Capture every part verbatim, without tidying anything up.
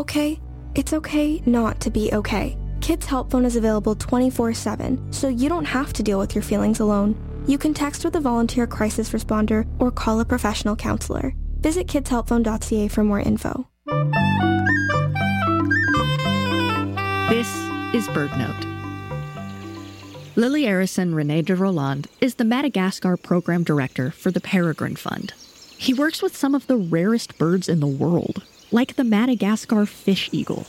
okay? It's okay not to be okay. Kids Help Phone is available twenty-four seven, so you don't have to deal with your feelings alone. You can text with a volunteer crisis responder or call a professional counselor. Visit kids help phone dot c a for more info. This is BirdNote. Lily Arison René de Roland is the Madagascar Program Director for the Peregrine Fund. He works with some of the rarest birds in the world, like the Madagascar fish eagle.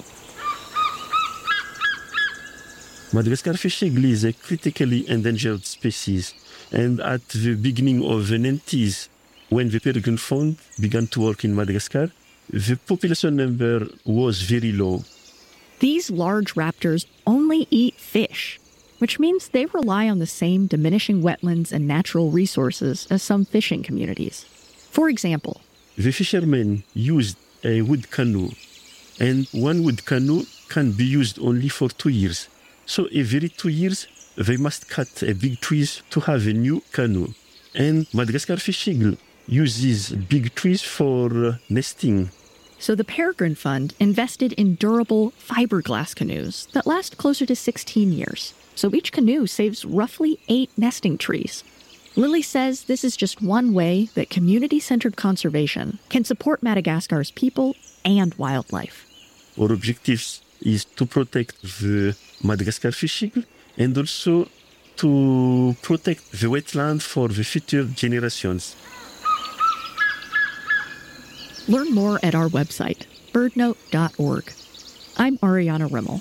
Madagascar fish eagle is a critically endangered species, and at the beginning of the nineties, when the Peregrine Fund began to work in Madagascar, the population number was very low. These large raptors only eat fish, which means they rely on the same diminishing wetlands and natural resources as some fishing communities. For example, the fishermen used a wood canoe, and one wood canoe can be used only for two years. So every two years, they must cut a big trees to have a new canoe. And Madagascar fish eagle uses big trees for uh, nesting. So the Peregrine Fund invested in durable fiberglass canoes that last closer to sixteen years. So each canoe saves roughly eight nesting trees. Lily says this is just one way that community-centered conservation can support Madagascar's people and wildlife. Our objective is to protect the Madagascar fish eagle and also to protect the wetland for the future generations. Learn more at our website, bird note dot org. I'm Ariana Rimmel.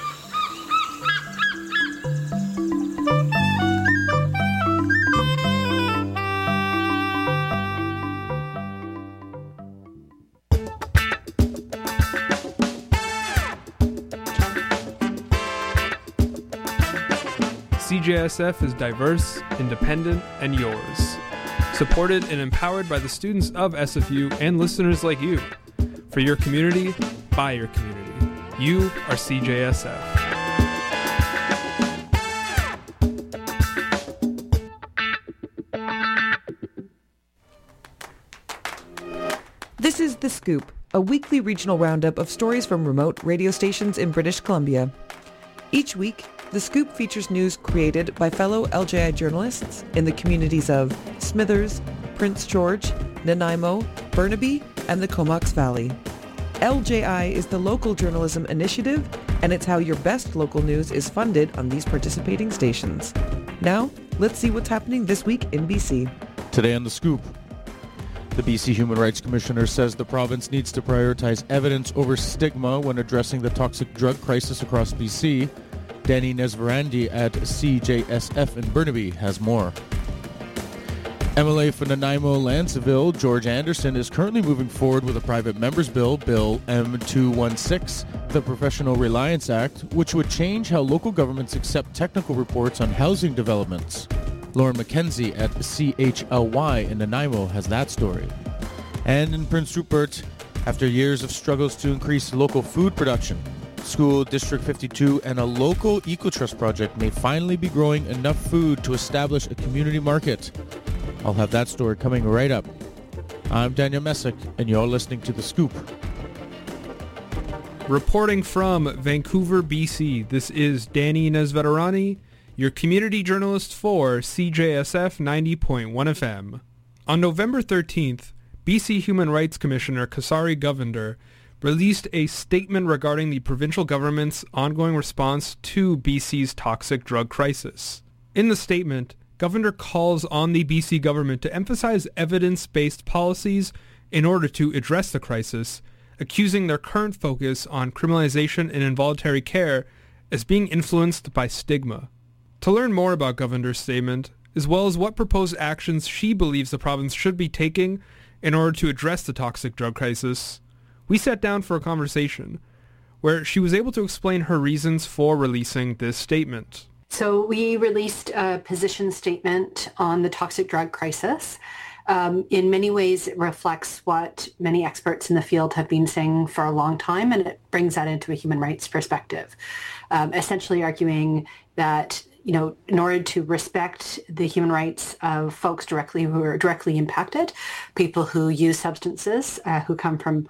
C J S F is diverse, independent, and yours. Supported and empowered by the students of S F U and listeners like you. For your community, by your community. You are C J S F. This is The Scoop, a weekly regional roundup of stories from remote radio stations in British Columbia. Each week, The Scoop features news created by fellow L J I journalists in the communities of Smithers, Prince George, Nanaimo, Burnaby, and the Comox Valley. L J I is the local journalism initiative, and it's how your best local news is funded on these participating stations. Now, let's see what's happening this week in B C. Today on The Scoop, the B C Human Rights Commissioner says the province needs to prioritize evidence over stigma when addressing the toxic drug crisis across B C. Danny Nesverandi at C J S F in Burnaby has more. M L A for Nanaimo Lanceville, George Anderson, is currently moving forward with a private member's bill, Bill M two sixteen, the Professional Reliance Act, which would change how local governments accept technical reports on housing developments. Lauren McKenzie at C H L Y in Nanaimo has that story. And in Prince Rupert, after years of struggles to increase local food production, School District fifty-two and a local eco-trust project may finally be growing enough food to establish a community market. I'll have that story coming right up. I'm Daniel Messick, and you're listening to The Scoop. Reporting from Vancouver, B C, this is Danny Nesvetarani, your community journalist for C J S F ninety point one F M. On November thirteenth, B C Human Rights Commissioner Kasari Govender released a statement regarding the provincial government's ongoing response to B C's toxic drug crisis. In the statement, Govender calls on the B C government to emphasize evidence-based policies in order to address the crisis, accusing their current focus on criminalization and involuntary care as being influenced by stigma. To learn more about Govender's statement, as well as what proposed actions she believes the province should be taking in order to address the toxic drug crisis, we sat down for a conversation where she was able to explain her reasons for releasing this statement. So we released a position statement on the toxic drug crisis. Um, in many ways, it reflects what many experts in the field have been saying for a long time, and it brings that into a human rights perspective, um, essentially arguing that, you know, in order to respect the human rights of folks directly who are directly impacted, people who use substances, uh, who come from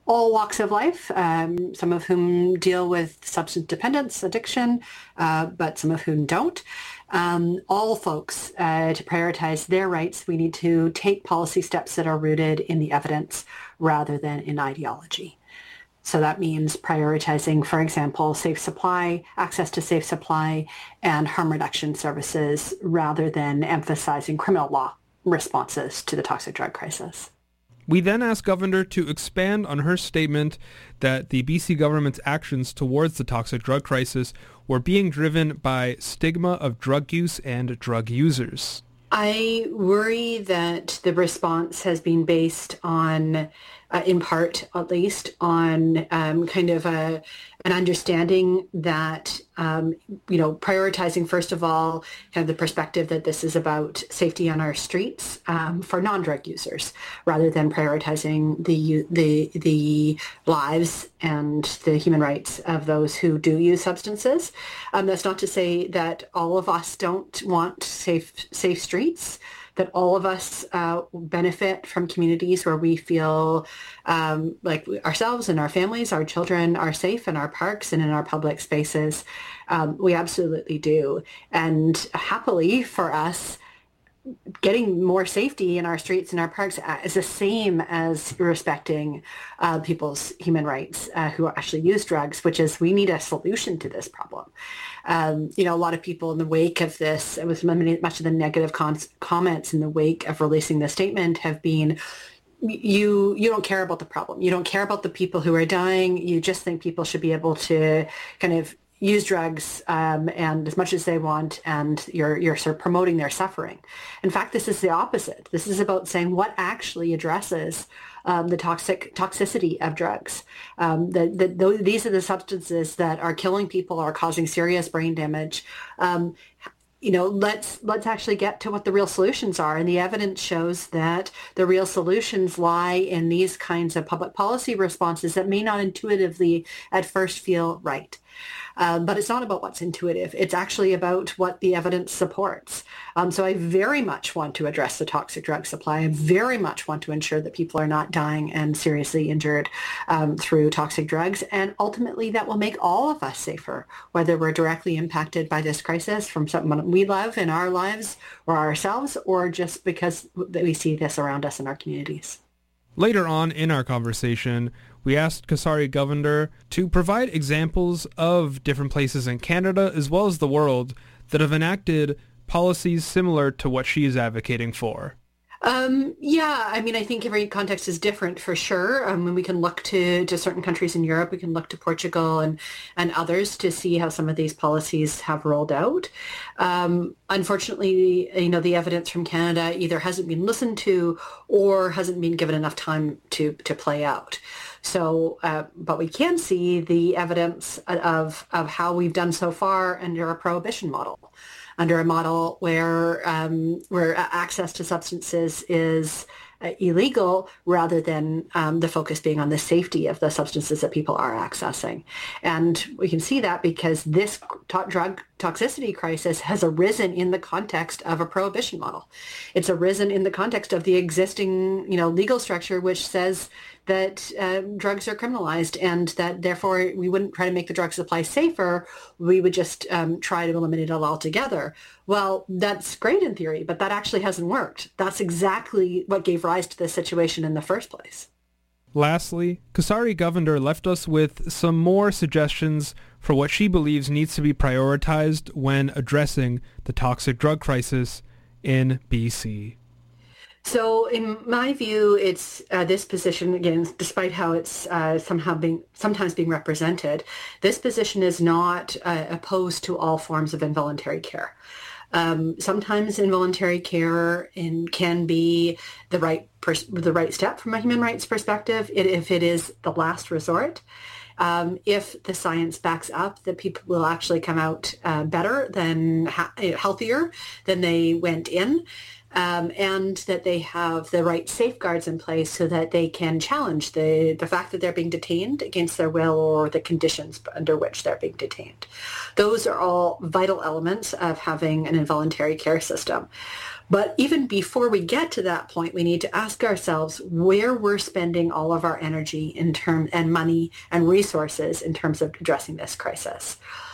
all walks of life, um, some of whom deal with substance dependence, addiction, uh, but some of whom don't. Um, all folks, uh, to prioritize their rights, we need to take policy steps that are rooted in the evidence rather than in ideology. So that means prioritizing, for example, safe supply, access to safe supply, and harm reduction services rather than emphasizing criminal law responses to the toxic drug crisis. We then asked Governor to expand on her statement that the B C government's actions towards the toxic drug crisis were being driven by stigma of drug use and drug users. I worry that the response has been based on, uh, in part at least, on um, kind of a, an understanding that, um, you know, prioritizing, first of all, kind of the perspective that this is about safety on our streets um, for non-drug users, rather than prioritizing the, the, the lives and the human rights of those who do use substances. Um, that's not to say that all of us don't want safe, safe streets, that all of us uh, benefit from communities where we feel um, like ourselves and our families, our children are safe in our parks and in our public spaces. Um, we absolutely do. And happily for us, getting more safety in our streets and our parks is the same as respecting uh, people's human rights uh, who actually use drugs, which is we need a solution to this problem. Um, you know, a lot of people in the wake of this, with much of the negative con- comments in the wake of releasing the statement have been, you you don't care about the problem. You don't care about the people who are dying. You just think people should be able to kind of use drugs um, and as much as they want, and you're you're sort of promoting their suffering. In fact, this is the opposite. This is about saying what actually addresses um, the toxic toxicity of drugs. Um, the, the, th- these are the substances that are killing people, are causing serious brain damage. Um, you know, let's let's actually get to what the real solutions are. And the evidence shows that the real solutions lie in these kinds of public policy responses that may not intuitively at first feel right. Um, but it's not about what's intuitive. It's actually about what the evidence supports. Um, so I very much want to address the toxic drug supply. I very much want to ensure that people are not dying and seriously injured um, through toxic drugs. And ultimately, that will make all of us safer, whether we're directly impacted by this crisis from someone we love in our lives or ourselves, or just because we see this around us in our communities. Later on in our conversation, we asked Kasari Govender to provide examples of different places in Canada as well as the world that have enacted policies similar to what she is advocating for. Um, yeah, I mean, I think every context is different for sure. Um, when we can look to, to certain countries in Europe, we can look to Portugal and, and others to see how some of these policies have rolled out. Um, unfortunately, you know, the evidence from Canada either hasn't been listened to or hasn't been given enough time to, to play out. So, uh, but we can see the evidence of, of how we've done so far under a prohibition model. Under a model where um, where access to substances is uh, illegal, rather than um, the focus being on the safety of the substances that people are accessing. And we can see that because this to- drug toxicity crisis has arisen in the context of a prohibition model. It's arisen in the context of the existing, you know, legal structure, which says that uh, drugs are criminalized, and that therefore we wouldn't try to make the drug supply safer. We would just um, try to eliminate it altogether. Well, that's great in theory, but that actually hasn't worked. That's exactly what gave rise to this situation in the first place. Lastly, Kasari Govender left us with some more suggestions for what she believes needs to be prioritized when addressing the toxic drug crisis in B C. So in my view, it's uh, this position, again, despite how it's uh, somehow being sometimes being represented, this position is not uh, opposed to all forms of involuntary care. Um, sometimes involuntary care in, can be the right pers- the right step from a human rights perspective it, if it is the last resort. Um, if the science backs up that people will actually come out uh, better than ha- healthier than they went in. um, and that they have the right safeguards in place so that they can challenge the, the fact that they're being detained against their will or the conditions under which they're being detained. Those are all vital elements of having an involuntary care system. But even before we get to that point, we need to ask ourselves where we're spending all of our energy in term and money and resources in terms of addressing this crisis.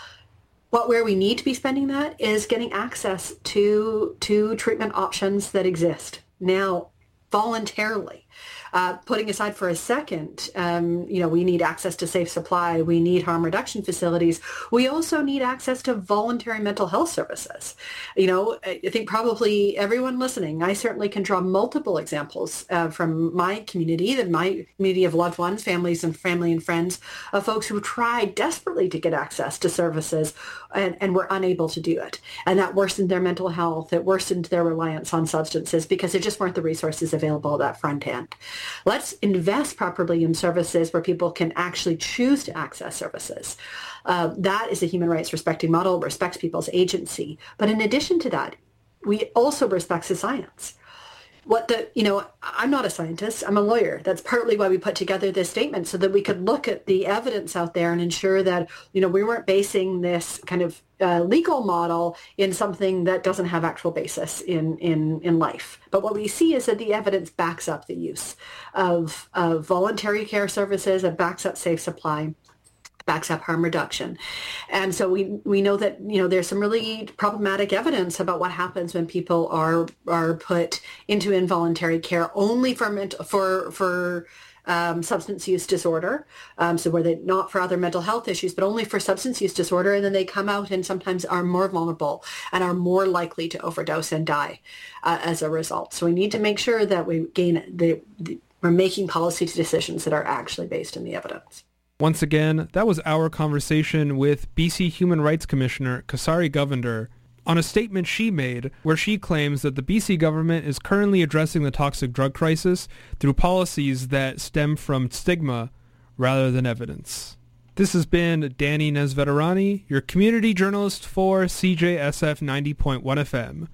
What where we need to be spending that is getting access to to treatment options that exist now voluntarily. Uh, putting aside for a second, um, you know, we need access to safe supply. We need harm reduction facilities. We also need access to voluntary mental health services. You know, I think probably everyone listening, I certainly can draw multiple examples uh, from my community, that my community of loved ones, families and family and friends, of folks who tried desperately to get access to services and, and were unable to do it. And that worsened their mental health. It worsened their reliance on substances because there just weren't the resources available at that front end. Let's invest properly in services where people can actually choose to access services. Uh, that is a human rights respecting model, respects people's agency. But in addition to that, we also respect the science. What the, you know, I'm not a scientist, I'm a lawyer. That's partly why we put together this statement, so that we could look at the evidence out there and ensure that, you know, we weren't basing this kind of uh, legal model in something that doesn't have actual basis in, in, in life. But what we see is that the evidence backs up the use of, of voluntary care services and backs up safe supply, backs up harm reduction. And so we we know that, you know, there's some really problematic evidence about what happens when people are are put into involuntary care only for mental, for for um, substance use disorder. Um, so where they not for other mental health issues, but only for substance use disorder. And then they come out and sometimes are more vulnerable and are more likely to overdose and die uh, as a result. So we need to make sure that we gain the, the we're making policy decisions that are actually based in the evidence. Once again, that was our conversation with B C Human Rights Commissioner Kasari Govender on a statement she made where she claims that the B C government is currently addressing the toxic drug crisis through policies that stem from stigma rather than evidence. This has been Danny Nesveterani, your community journalist for C J S F ninety point one F M.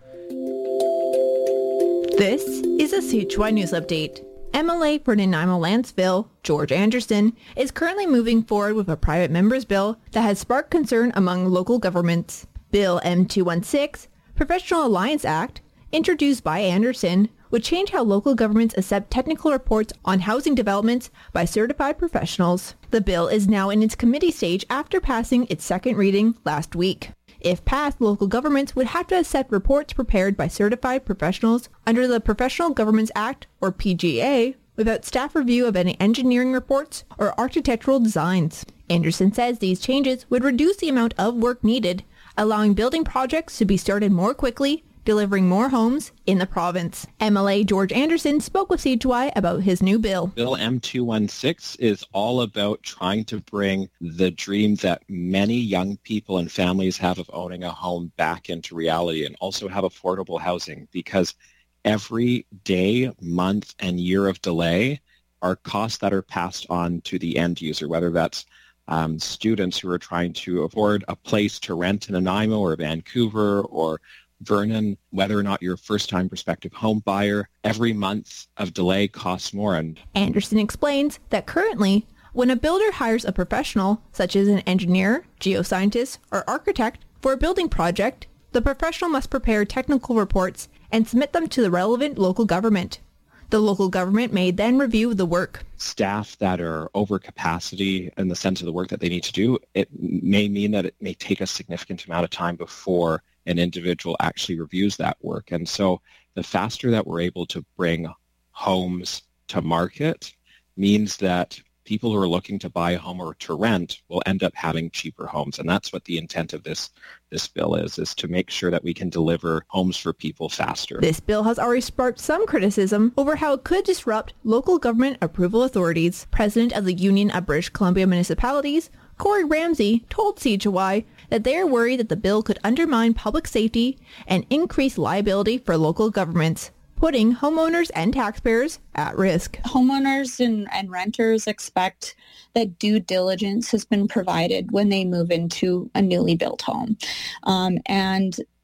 This is a C H Y News Update. M L A for Nanaimo Landsville, George Anderson, is currently moving forward with a private member's bill that has sparked concern among local governments. Bill M two sixteen, Professional Alliance Act, introduced by Anderson, would change how local governments accept technical reports on housing developments by certified professionals. The bill is now in its committee stage after passing its second reading last week. If passed, local governments would have to accept reports prepared by certified professionals under the Professional Governments Act, or P G A, without staff review of any engineering reports or architectural designs. Anderson says these changes would reduce the amount of work needed, allowing building projects to be started more quickly, delivering more homes in the province. M L A George Anderson spoke with C H Y about his new bill. Bill M two sixteen is all about trying to bring the dream that many young people and families have of owning a home back into reality, and also have affordable housing, because every day, month, and year of delay are costs that are passed on to the end user, whether that's um, students who are trying to afford a place to rent in Nanaimo or Vancouver or Vernon, whether or not you're a first-time prospective home buyer. Every month of delay costs more. And Anderson explains that currently, when a builder hires a professional, such as an engineer, geoscientist, or architect, for a building project, the professional must prepare technical reports and submit them to the relevant local government. The local government may then review the work. Staff that are over capacity in the sense of the work that they need to do, it may mean that it may take a significant amount of time before an individual actually reviews that work. And so the faster that we're able to bring homes to market means that people who are looking to buy a home or to rent will end up having cheaper homes. And that's what the intent of this, this bill is, is to make sure that we can deliver homes for people faster. This bill has already sparked some criticism over how it could disrupt local government approval authorities. President of the Union of British Columbia Municipalities, Corey Ramsey, told C H Y that they are worried that the bill could undermine public safety and increase liability for local governments, putting homeowners and taxpayers at risk. Homeowners and, and renters expect that due diligence has been provided when they move into a newly built home. Um, and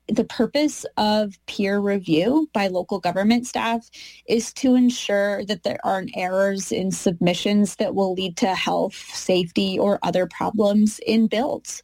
The purpose of peer review by local government staff is to ensure that there aren't errors in submissions that will lead to health, safety, or other problems in builds.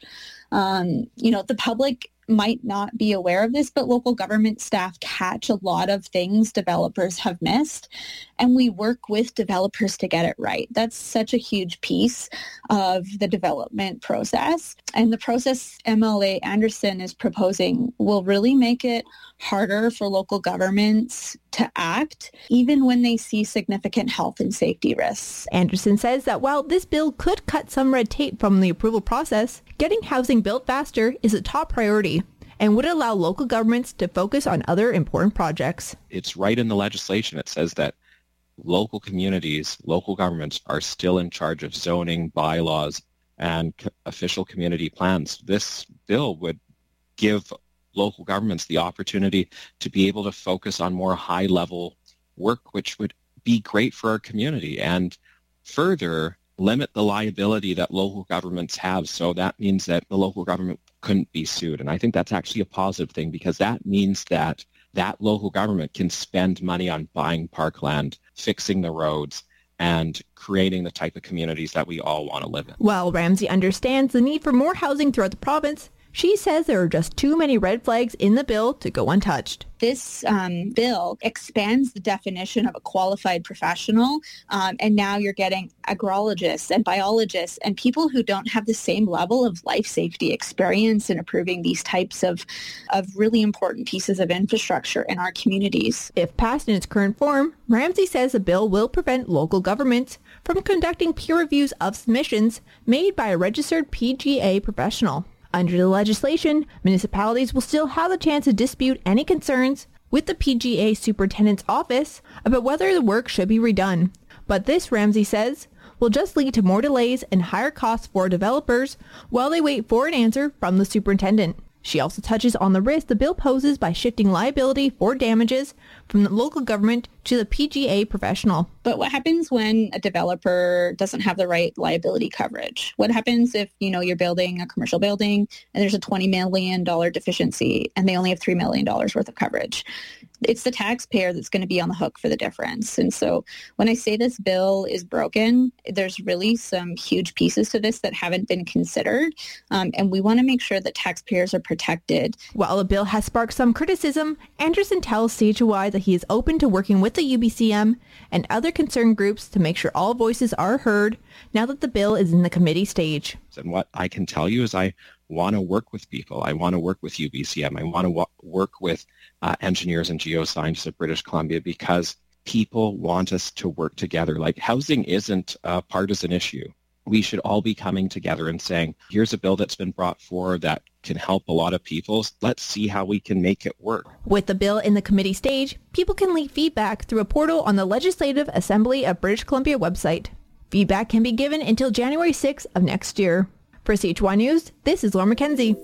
Um, you know, the public might not be aware of this, but local government staff catch a lot of things developers have missed, and we work with developers to get it right. That's such a huge piece of the development process. And the process M L A Anderson is proposing will really make it harder for local governments to act, even when they see significant health and safety risks. Anderson says that while this bill could cut some red tape from the approval process, getting housing built faster is a top priority and would allow local governments to focus on other important projects. It's right in the legislation. It says that local communities, local governments are still in charge of zoning, bylaws, and co- official community plans. This bill would give local governments the opportunity to be able to focus on more high-level work, which would be great for our community, and further limit the liability that local governments have. So that means that the local government couldn't be sued. And I think that's actually a positive thing, because that means that that local government can spend money on buying parkland, fixing the roads, and creating the type of communities that we all want to live in. While Ramsey understands the need for more housing throughout the province, she says there are just too many red flags in the bill to go untouched. This um, bill expands the definition of a qualified professional, um, and now you're getting agrologists and biologists and people who don't have the same level of life safety experience in approving these types of, of really important pieces of infrastructure in our communities. If passed in its current form, Ramsey says the bill will prevent local governments from conducting peer reviews of submissions made by a registered P G A professional. Under the legislation, municipalities will still have the chance to dispute any concerns with the P G A superintendent's office about whether the work should be redone. But this, Ramsey says, will just lead to more delays and higher costs for developers while they wait for an answer from the superintendent. She also touches on the risk the bill poses by shifting liability for damages from the local government to the P G A professional. But what happens when a developer doesn't have the right liability coverage? What happens if, you know, you're building a commercial building and there's a twenty million dollars deficiency and they only have three million dollars worth of coverage? It's the taxpayer that's going to be on the hook for the difference. And so when I say this bill is broken, there's really some huge pieces to this that haven't been considered. Um, and we want to make sure that taxpayers are protected. While the bill has sparked some criticism, Anderson tells C H O Y that he is open to working with the U B C M and other concerned groups to make sure all voices are heard now that the bill is in the committee stage. And what I can tell you is I want to work with people. I want to work with U B C M. I want to w- work with uh, engineers and geoscientists of British Columbia, because people want us to work together. Like, housing isn't a partisan issue. We should all be coming together and saying, here's a bill that's been brought forward that can help a lot of people. Let's see how we can make it work. With the bill in the committee stage, people can leave feedback through a portal on the Legislative Assembly of British Columbia website. Feedback can be given until January sixth of next year. For C H Y News, this is Laura McKenzie.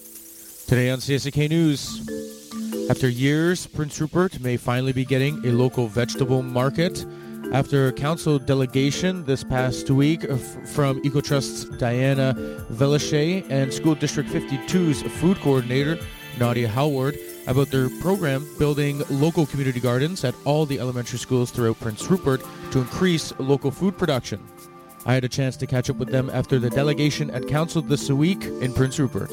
Today on C S A K News, after years, Prince Rupert may finally be getting a local vegetable market. After council delegation this past week from EcoTrust's Diana Velashe and School District fifty-two's food coordinator, Nadia Howard, about their program building local community gardens at all the elementary schools throughout Prince Rupert to increase local food production. I had a chance to catch up with them after the delegation at council this week in Prince Rupert.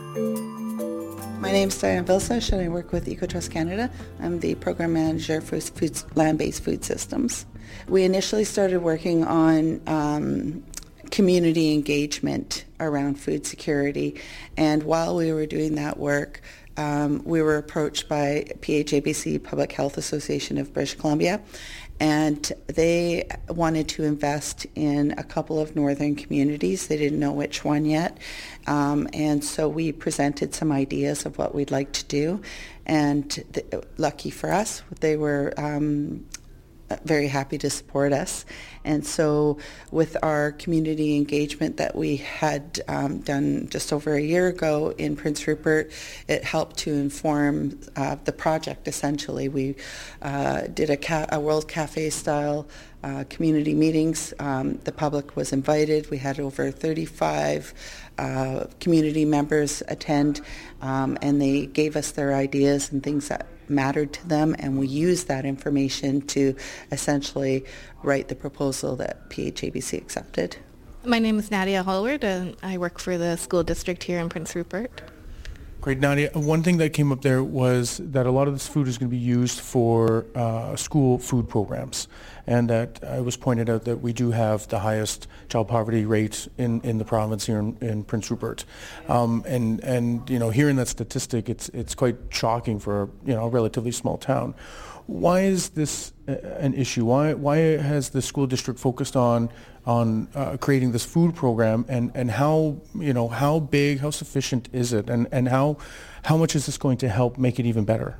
My name is Diana Vilsash and I work with EcoTrust Canada. I'm the program manager for food, land-based food systems. We initially started working on um, community engagement around food security, and while we were doing that work, um, we were approached by P H A B C, Public Health Association of British Columbia, and they wanted to invest in a couple of northern communities. They didn't know which one yet. Um, and so we presented some ideas of what we'd like to do. And th- lucky for us, they were um, very happy to support us. And so with our community engagement that we had um, done just over a year ago in Prince Rupert, it helped to inform uh, the project essentially. We uh, did a, ca- a World Cafe style uh, community meetings. Um, the public was invited. We had over thirty-five uh, community members attend, um, and they gave us their ideas and things that mattered to them, and we used that information to essentially write the proposal that P H A B C accepted. My name is Nadia Hallward, and I work for the school district here in Prince Rupert. Great, Nadia. One thing that came up there was that a lot of this food is going to be used for uh, school food programs, and that it was pointed out that we do have the highest child poverty rate in, in the province here in, in Prince Rupert. Um, and, and, you know, hearing that statistic, it's, it's quite shocking for, you know, a relatively small town. Why is this uh, an issue? Why why has the school district focused on on uh, creating this food program, and, and how you know how big, how sufficient is it, and, and how how much is this going to help make it even better?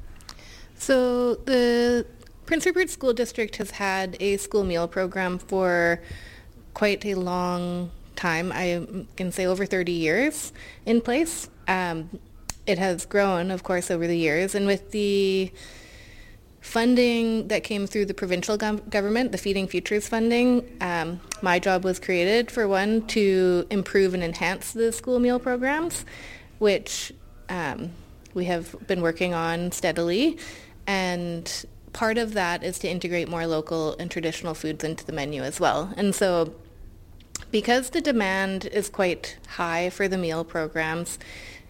So the Prince Rupert School District has had a school meal program for quite a long time. I can say over thirty years in place. Um, it has grown, of course, over the years, and with the funding that came through the provincial gov- government, the Feeding Futures funding, um, my job was created, for one, to improve and enhance the school meal programs, which um, we have been working on steadily. And part of that is to integrate more local and traditional foods into the menu as well. And so because the demand is quite high for the meal programs,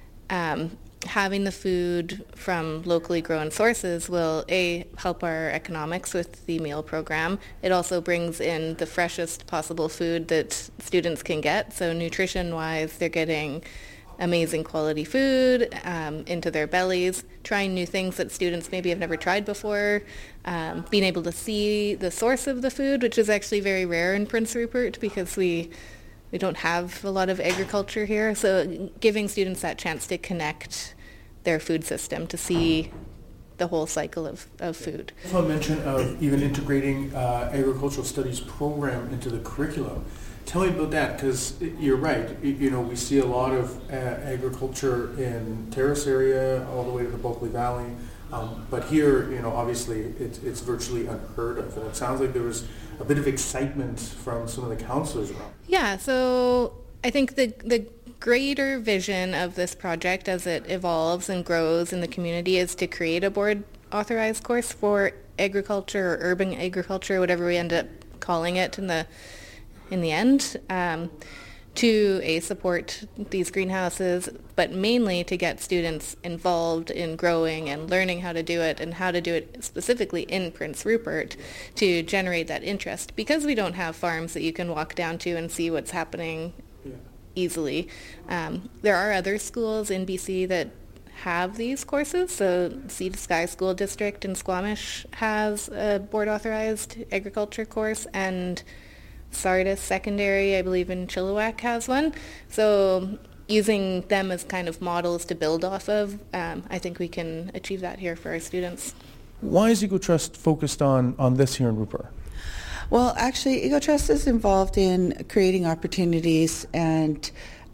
um, having the food from locally grown sources will, A, help our economics with the meal program. It also brings in the freshest possible food that students can get. So nutrition-wise, they're getting amazing quality food um, into their bellies, trying new things that students maybe have never tried before, um, being able to see the source of the food, which is actually very rare in Prince Rupert because we We don't have a lot of agriculture here, so giving students that chance to connect their food system to see the whole cycle of, of food. Also a mention of even integrating uh, agricultural studies program into the curriculum. Tell me about that, because you're right. You know, we see a lot of uh, agriculture in Terrace area all the way to the Bulkley Valley, um, but here, you know, obviously it's, it's virtually unheard of, and it sounds like there was a bit of excitement from some of the councillors around. Yeah, so I think the the greater vision of this project as it evolves and grows in the community is to create a board authorized course for agriculture or urban agriculture, whatever we end up calling it in the in the end, um, to a support these greenhouses, but mainly to get students involved in growing and learning how to do it and how to do it specifically in Prince Rupert to generate that interest. Because we don't have farms that you can walk down to and see what's happening yeah. easily. Um, there are other schools in B C that have these courses. So Sea to Sky School District in Squamish has a board authorized agriculture course, and Sardis Secondary, I believe in Chilliwack, has one. So using them as kind of models to build off of, um, I think we can achieve that here for our students. Why is EcoTrust focused on, on this here in Rupert? Well, actually, EcoTrust is involved in creating opportunities and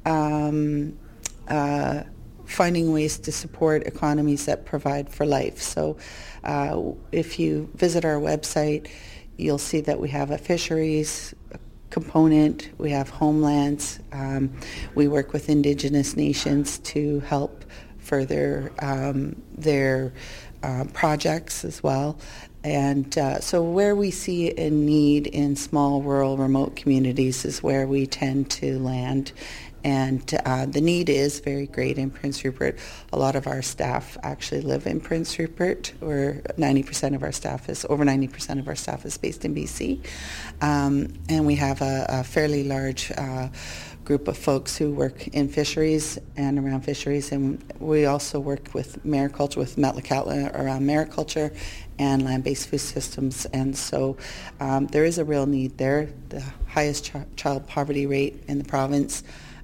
um, uh, finding ways to support economies that provide for life. So uh, if you visit our website, you'll see that we have a fisheries component, we have homelands, um, we work with Indigenous nations to help further um, their uh, projects as well. And uh, so where we see a need in small, rural, remote communities is where we tend to land. And uh, the need is very great in Prince Rupert. A lot of our staff actually live in Prince Rupert, where ninety percent of our staff is, over ninety percent of our staff is based in B C. Um, and we have a, a fairly large uh, group of folks who work in fisheries and around fisheries. And we also work with mariculture, with Metlakatla around mariculture and land-based food systems. And so um, there is a real need there, the highest ch- child poverty rate in the province.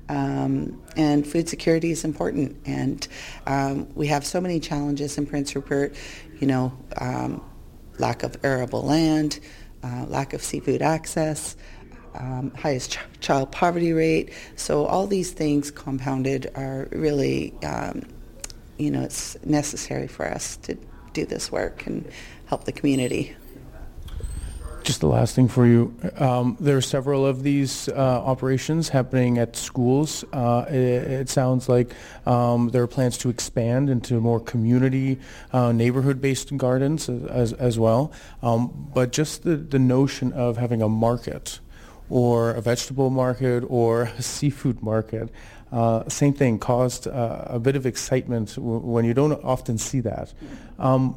Um, and food security is important, and um, we have so many challenges in Prince Rupert, you know, um, lack of arable land, uh, lack of seafood access, um, highest ch- child poverty rate. So all these things compounded are really, um, you know, it's necessary for us to do this work and help the community. Just the last thing for you. Um, there are several of these uh, operations happening at schools. Uh, it, it sounds like um, there are plans to expand into more community, uh, neighborhood-based gardens as, as well. Um, but just the, the notion of having a market or a vegetable market or a seafood market, uh, same thing, caused uh, a bit of excitement w- when you don't often see that. Um,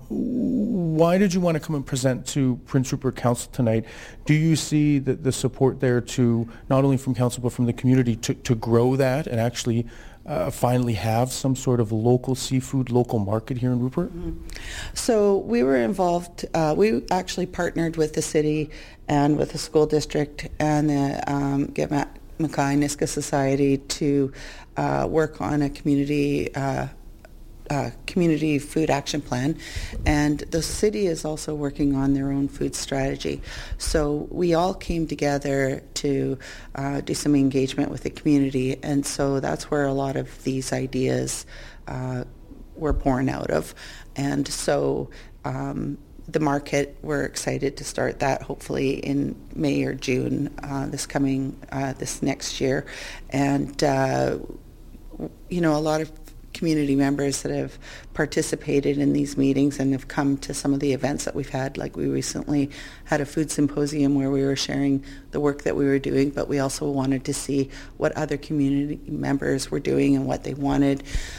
why did you want to come and present to Prince Rupert Council tonight? Do you see the, the support there to, not only from Council, but from the community to, to grow that and actually uh, finally have some sort of local seafood, local market here in Rupert? Mm-hmm. So we were involved, uh, we actually partnered with the city and with the school district and the um, Get Mackay Niska Society to uh, work on a community uh, uh, community food action plan, and the city is also working on their own food strategy. So we all came together to uh, do some engagement with the community, and so that's where a lot of these ideas uh, were born out of. And so um, the market, we're excited to start that hopefully in May or June uh, this coming, uh, this next year. And, uh, you know, a lot of community members that have participated in these meetings and have come to some of the events that we've had. Like we recently had a food symposium where we were sharing the work that we were doing, but we also wanted to see what other community members were doing and what they wanted.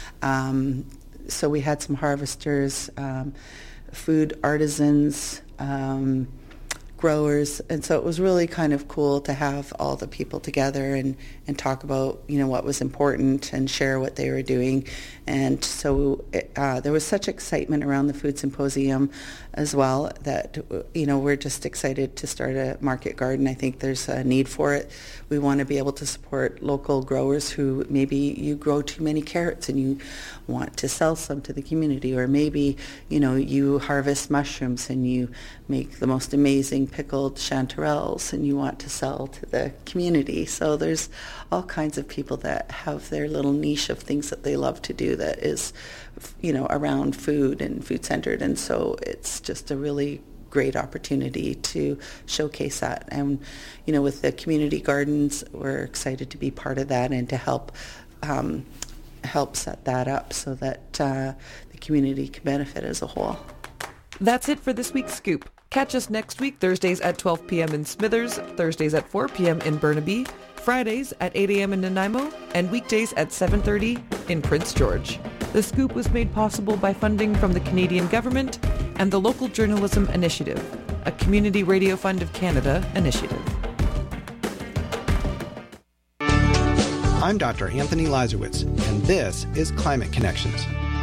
Um, so we had some harvesters, um, food artisans, um, growers, and so it was really kind of cool to have all the people together and, and talk about, you know, what was important and share what they were doing. And so uh, there was such excitement around the food symposium as well that, you know, we're just excited to start a market garden. I think there's a need for it. We want to be able to support local growers who maybe you grow too many carrots and you want to sell some to the community, or maybe, you know, you harvest mushrooms and you make the most amazing pickled chanterelles and you want to sell to the community. So there's all kinds of people that have their little niche of things that they love to do that is, you know, around food and food-centered. And so it's just a really great opportunity to showcase that. And, you know, with the community gardens, we're excited to be part of that and to help um, help set that up so that uh, the community can benefit as a whole. That's it for this week's Scoop. Catch us next week, Thursdays at twelve p.m. in Smithers, Thursdays at four p.m. in Burnaby, Fridays at eight a.m. in Nanaimo, and weekdays at seven thirty in Prince George. The Scoop was made possible by funding from the Canadian government and the Local Journalism Initiative, a Community Radio Fund of Canada initiative. I'm Doctor Anthony Lazarowitz, and this is Climate Connections.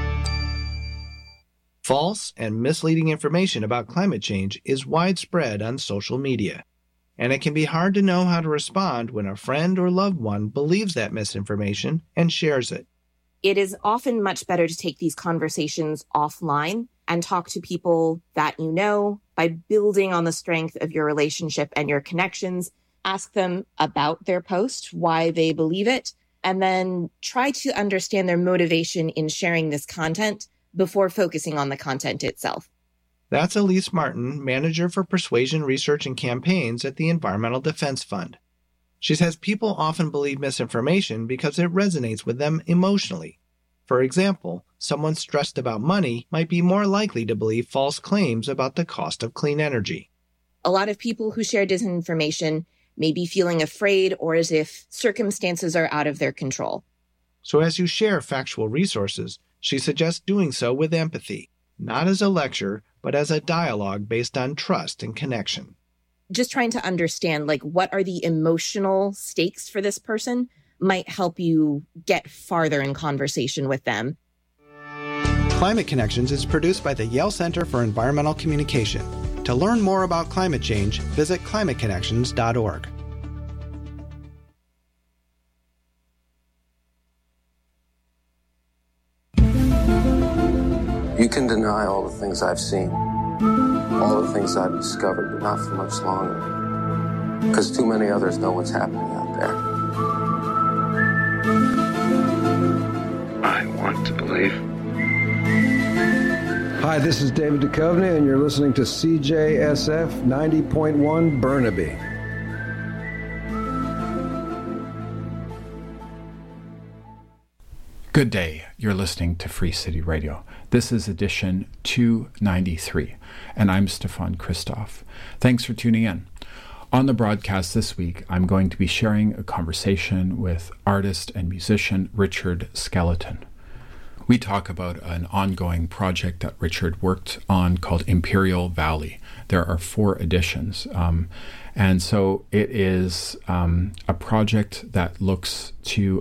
False and misleading information about climate change is widespread on social media, and it can be hard to know how to respond when a friend or loved one believes that misinformation and shares it. It is often much better to take these conversations offline and talk to people that you know by building on the strength of your relationship and your connections. Ask them about their post, why they believe it, and then try to understand their motivation in sharing this content before focusing on the content itself. That's Elise Martin, Manager for Persuasion Research and Campaigns at the Environmental Defense Fund. She says people often believe misinformation because it resonates with them emotionally. For example, someone stressed about money might be more likely to believe false claims about the cost of clean energy. A lot of people who share disinformation may be feeling afraid or as if circumstances are out of their control. So as you share factual resources, she suggests doing so with empathy, not as a lecture, but as a dialogue based on trust and connection. Just trying to understand, like, what are the emotional stakes for this person might help you get farther in conversation with them. Climate Connections is produced by the Yale Center for Environmental Communication. To learn more about climate change, visit climate connections dot org. You can deny all the things I've seen, all the things I've discovered, but not for much longer. Because too many others know what's happening out there. I want to believe. Hi, this is David Duchovny, and you're listening to C J S F ninety point one Burnaby. Good day. You're listening to Free City Radio. This is edition two ninety-three, and I'm Stefan Christoff. Thanks for tuning in. On the broadcast this week, I'm going to be sharing a conversation with artist and musician Richard Skeleton. We talk about an ongoing project that Richard worked on called Imperial Valley. There are four editions. Um, and so it is um, a project that looks to